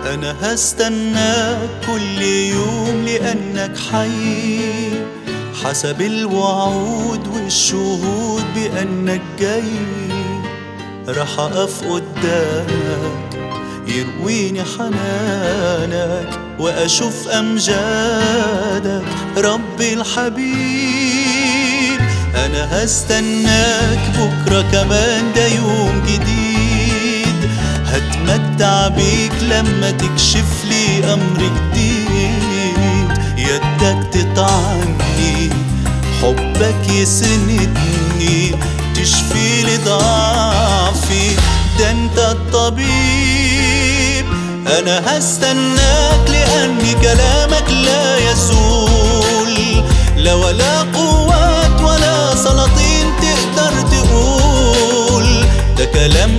أنا هستناك كل يوم لأنك حي، حسب الوعود والشهود بأنك جاي. رح أقف قدامك يرويني حنانك وأشوف أمجادك ربي الحبيب. أنا هستناك بكرة كمان، ده يوم جديد هتمتع بيك لما تكشف لي أمر جديد. يدك تطعني، حبك يسندني، تشفي لي ضعفي، ده انت الطبيب. أنا هستناك لأني كلامك لا يزول، لا ولا قوات ولا سلاطين تقدر تقول. ده كلام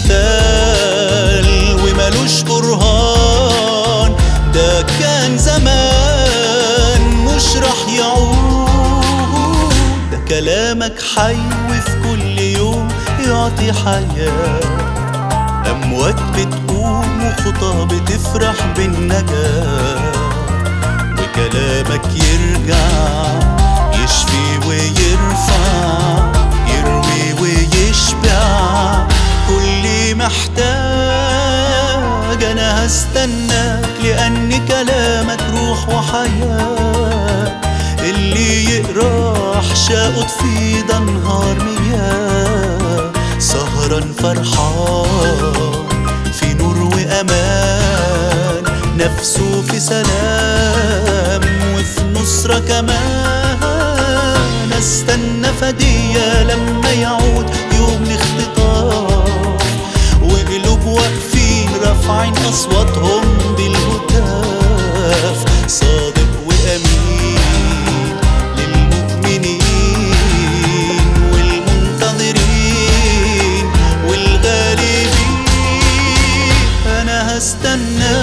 أمثال ومالوش برهان، ده كان زمان مش رح يعود. ده كلامك حي وفي كل يوم يعطي حياة، أموات بتقوم وخطى بتفرح بالنجاة. وكلامك يرجع يشفي ويرفع، يروي ويشبع كل محتاج. أنا هستناك لأن كلامك روح وحياة، اللي يقرأ أحشاءه تفيض أنهار مياه. سهران فرحان في نور وأمان، نفسه في سلام وفي نصرة كمان. استنى فدية لما يعود يوم الاختطاف، وقلوب واقفين رافعين أصواتهم بالهتاف. صادق وأمين للمؤمنين والمنتظرين والغالبين. أنا هستنى